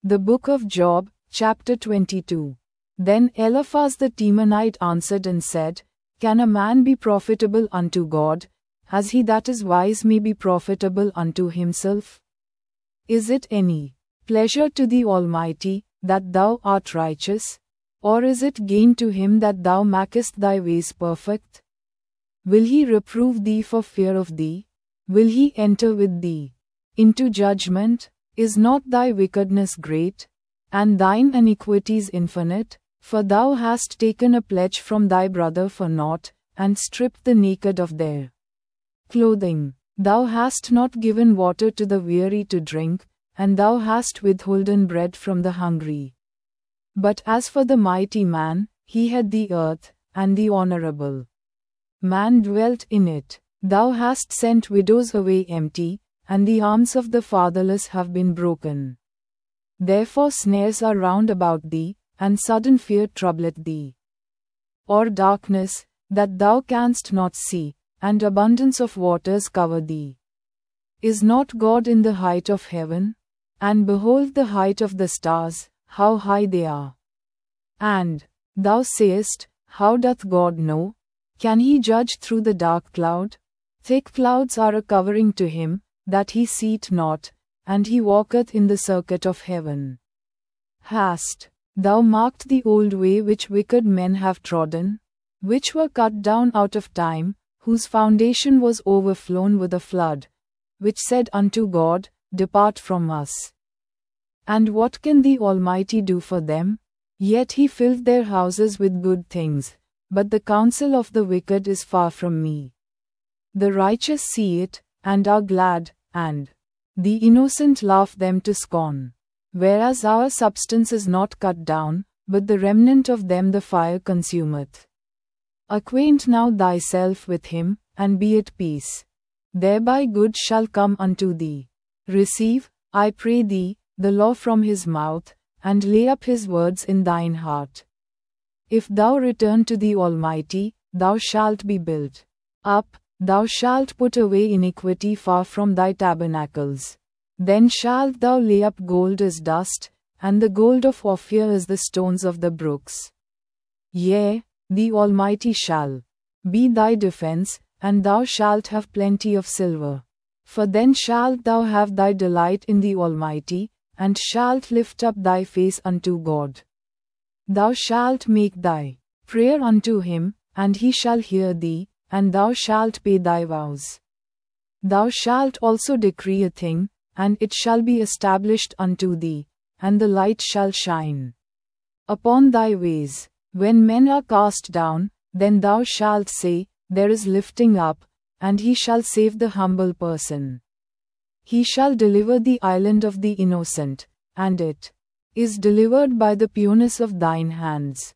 The Book of Job, chapter 22. Then Eliphaz the Temanite answered and said, Can a man be profitable unto God, as he that is wise may be profitable unto himself? Is it any pleasure to the Almighty, that thou art righteous? Or is it gain to him that thou makest thy ways perfect? Will he reprove thee for fear of thee? Will he enter with thee into judgment? Is not thy wickedness great, and thine iniquities infinite? For thou hast taken a pledge from thy brother for naught, and stripped the naked of their clothing. Thou hast not given water to the weary to drink, and thou hast withholden bread from the hungry. But as for the mighty man, he had the earth, and the honorable man dwelt in it. Thou hast sent widows away empty, and the arms of the fatherless have been broken. Therefore snares are round about thee, and sudden fear troubleth thee. Or darkness, that thou canst not see, and abundance of waters cover thee. Is not God in the height of heaven? And behold the height of the stars, how high they are. And thou sayest, How doth God know? Can he judge through the dark cloud? Thick clouds are a covering to him, that he seeth not, and he walketh in the circuit of heaven. Hast thou marked the old way which wicked men have trodden, which were cut down out of time, whose foundation was overflown with a flood, which said unto God, Depart from us. And what can the Almighty do for them? Yet he filled their houses with good things, but the counsel of the wicked is far from me. The righteous see it, and are glad, and the innocent laugh them to scorn. Whereas our substance is not cut down, but the remnant of them the fire consumeth. Acquaint now thyself with him, and be at peace. Thereby good shall come unto thee. Receive, I pray thee, the law from his mouth, and lay up his words in thine heart. If thou return to the Almighty, thou shalt be built up, thou shalt put away iniquity far from thy tabernacles. Then shalt thou lay up gold as dust, and the gold of Ophir as the stones of the brooks. Yea, the Almighty shall be thy defense, and thou shalt have plenty of silver. For then shalt thou have thy delight in the Almighty, and shalt lift up thy face unto God. Thou shalt make thy prayer unto him, and he shall hear thee, and thou shalt pay thy vows. Thou shalt also decree a thing, and it shall be established unto thee, and the light shall shine upon thy ways. When men are cast down, then thou shalt say, There is lifting up, and he shall save the humble person. He shall deliver the island of the innocent, and it is delivered by the pureness of thine hands.